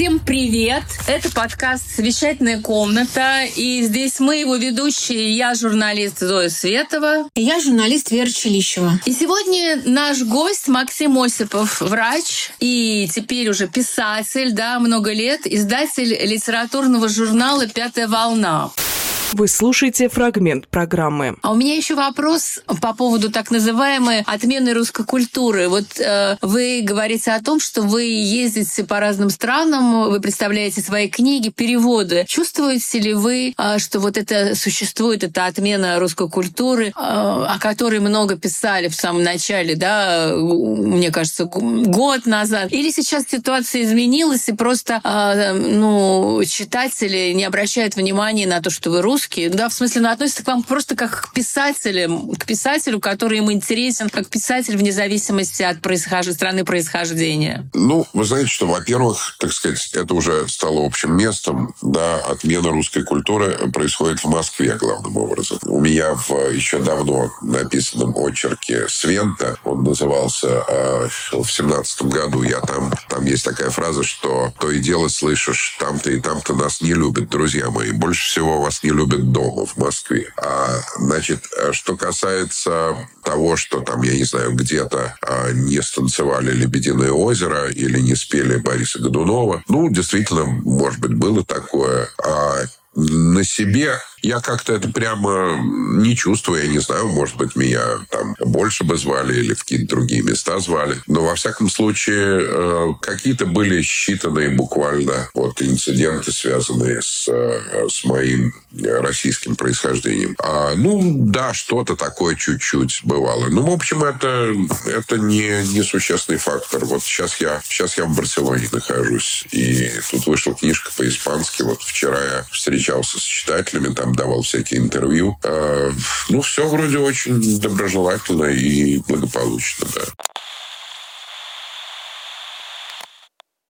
Всем привет! Это подкаст «Совещательная комната». И здесь мы, его ведущие. Я журналист Зоя Светова. И я журналист Вера Челищева. И сегодня наш гость Максим Осипов, врач и теперь уже писатель, много лет, издатель литературного журнала «Пятая волна». Вы слушаете фрагмент программы. А у меня еще вопрос по поводу так называемой отмены русской культуры. Вы говорите о том, что вы ездите по разным странам, вы представляете свои книги, переводы. Чувствуете ли вы, что это существует, эта отмена русской культуры, о которой много писали в самом начале, мне кажется, год назад? Или сейчас ситуация изменилась, и просто читатели не обращают внимания на то, что вы русские? В смысле, относятся к вам просто как к писателю, который им интересен, как писатель вне зависимости от страны происхождения. Вы знаете, что, во-первых, так сказать, это уже стало общим местом, отмена русской культуры происходит в Москве главным образом. У меня в еще давно написанном очерке «Свента», он назывался, в 17-м году там есть такая фраза, что то и дело слышишь, там-то и там-то нас не любят, друзья мои, больше всего вас не любят дома в Москве. Что касается того, что где-то не станцевали «Лебединое озеро» или не спели Бориса Годунова, действительно, может быть, было такое. На себе я как-то это прямо не чувствую. Я не знаю, может быть, меня там больше бы звали или в какие-то другие места звали. Но, во всяком случае, какие-то были считанные буквально инциденты, связанные с моим российским происхождением. Что-то такое чуть-чуть бывало. В общем, это не существенный фактор. Сейчас я в Барселоне нахожусь. И тут вышла книжка по-испански. Вчера я встречался с читателями, там давал всякие интервью. Все вроде очень доброжелательно и благополучно,